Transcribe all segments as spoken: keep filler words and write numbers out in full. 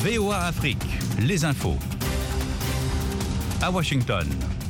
V O A Afrique, les infos. À Washington.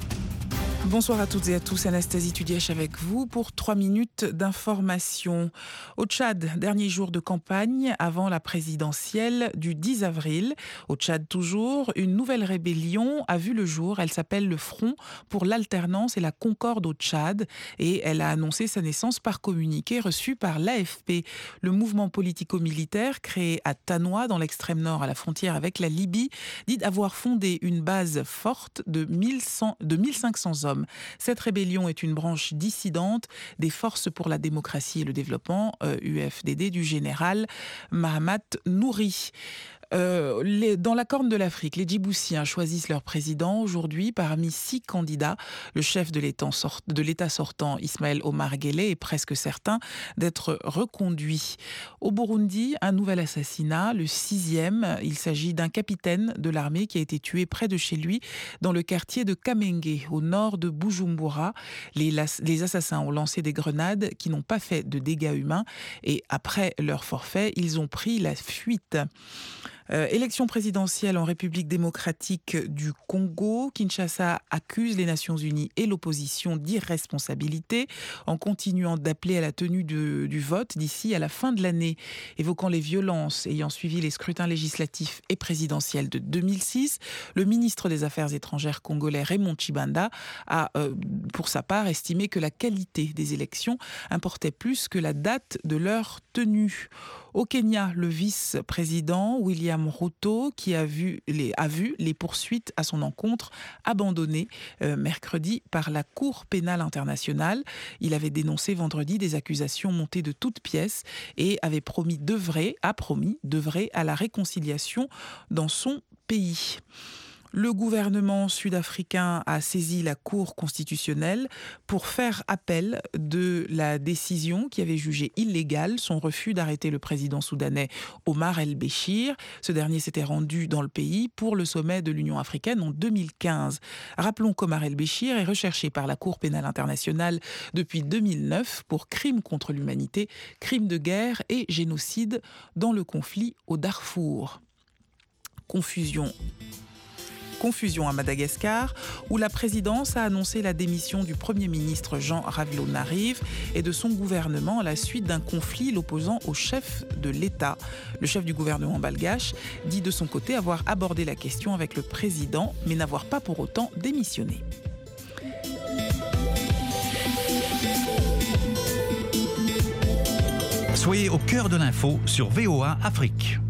Bonsoir à toutes et à tous, Anastasie Tudièche avec vous pour trois minutes d'information. Au Tchad, dernier jour de campagne avant la présidentielle du dix avril. Au Tchad toujours, une nouvelle rébellion a vu le jour. Elle s'appelle le Front pour l'alternance et la concorde au Tchad et elle a annoncé sa naissance par communiqué reçu par l'A F P. Le mouvement politico-militaire créé à Tanoa dans l'extrême nord à la frontière avec la Libye dit avoir fondé une base forte de mille cinq cents hommes. Cette rébellion est une branche dissidente des Forces pour la démocratie et le développement, euh, U F D D, du général Mahamat Nouri. Euh, les, dans la Corne de l'Afrique, les Djiboutiens choisissent leur président aujourd'hui parmi six candidats. Le chef de l'État, sort, de l'État sortant, Ismaël Omar Guelleh, est presque certain d'être reconduit. Au Burundi, un nouvel assassinat, le sixième. Il s'agit d'un capitaine de l'armée qui a été tué près de chez lui dans le quartier de Kamenge, au nord de Bujumbura. Les, les assassins ont lancé des grenades qui n'ont pas fait de dégâts humains et après leur forfait, ils ont pris la fuite. Euh, élection présidentielle en République démocratique du Congo. Kinshasa accuse les Nations Unies et l'opposition d'irresponsabilité en continuant d'appeler à la tenue de, du vote d'ici à la fin de l'année. Évoquant les violences ayant suivi les scrutins législatifs et présidentiels de deux mille six, le ministre des Affaires étrangères congolais Raymond Tshibanda a, euh, pour sa part, estimé que la qualité des élections importait plus que la date de leur tenue. Au Kenya, le vice-président William Ruto, qui a vu les, a vu les poursuites à son encontre abandonnées euh, mercredi par la Cour pénale internationale. Il avait dénoncé vendredi des accusations montées de toutes pièces et avait promis d'œuvrer, a promis d'œuvrer à la réconciliation dans son pays. Le gouvernement sud-africain a saisi la Cour constitutionnelle pour faire appel de la décision qui avait jugé illégale son refus d'arrêter le président soudanais Omar el-Béchir. Ce dernier s'était rendu dans le pays pour le sommet de l'Union africaine en deux mille quinze. Rappelons qu'Omar el-Béchir est recherché par la Cour pénale internationale depuis deux mille neuf pour crimes contre l'humanité, crimes de guerre et génocide dans le conflit au Darfour. Confusion. Confusion à Madagascar, où la présidence a annoncé la démission du Premier ministre Jean Ravelonarive et de son gouvernement à la suite d'un conflit l'opposant au chef de l'État. Le chef du gouvernement malgache dit de son côté avoir abordé la question avec le président, mais n'avoir pas pour autant démissionné. Soyez au cœur de l'info sur V O A Afrique.